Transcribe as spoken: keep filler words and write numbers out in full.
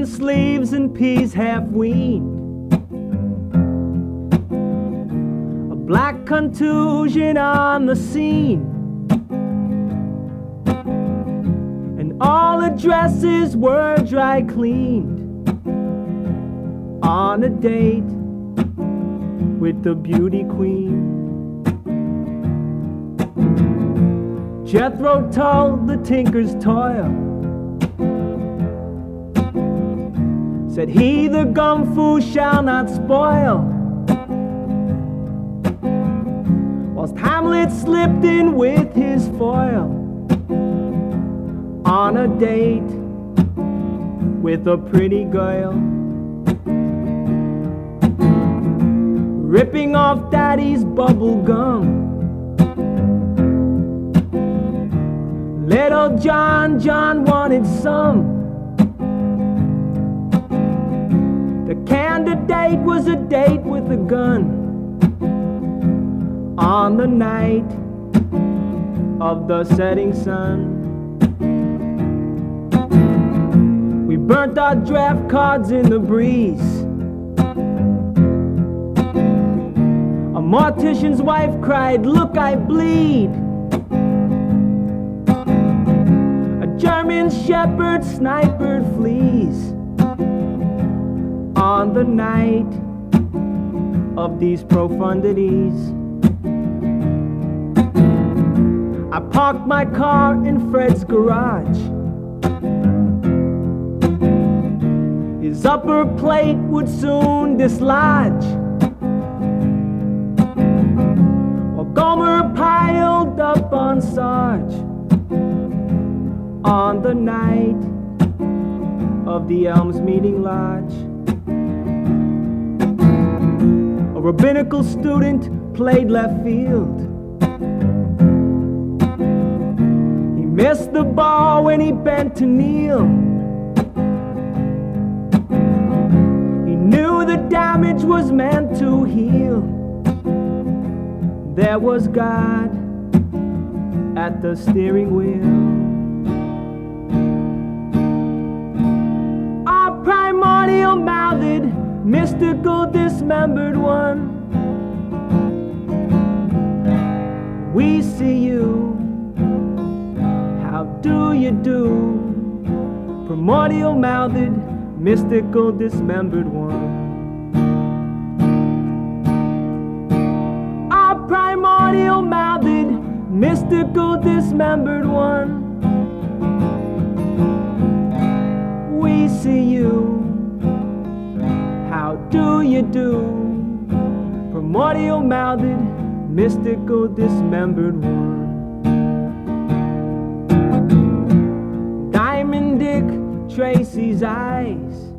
sleeves and peas half weaned. A black contusion on the scene, and all the dresses were dry cleaned on a date with the beauty queen. Jethro told the tinker's toil, said he the gumfoo shall not spoil, whilst Hamlet slipped in with his foil on a date with a pretty girl. Ripping off daddy's bubble gum, little John John wanted some. The candidate was a date with a gun on the night of the setting sun. We burnt our draft cards in the breeze. A mortician's wife cried, "Look, I bleed." A German shepherd snipered fleas on the night of these profundities. I parked my car in Fred's garage. His upper plate would soon dislodge, while Gomer piled up on Sarge on the night of the Elms Meeting Lodge. A rabbinical student played left field. He missed the ball when he bent to kneel. He knew the damage was meant to heal. There was God at the steering wheel. Our primordial mouthed, mystical dismembered one, we see you. How do you do? Primordial mouthed, mystical dismembered one. Our primordial mouthed, mystical dismembered one, we see you. How do you do? Primordial mouthed, mystical dismembered one. Diamond Dick Tracy's eyes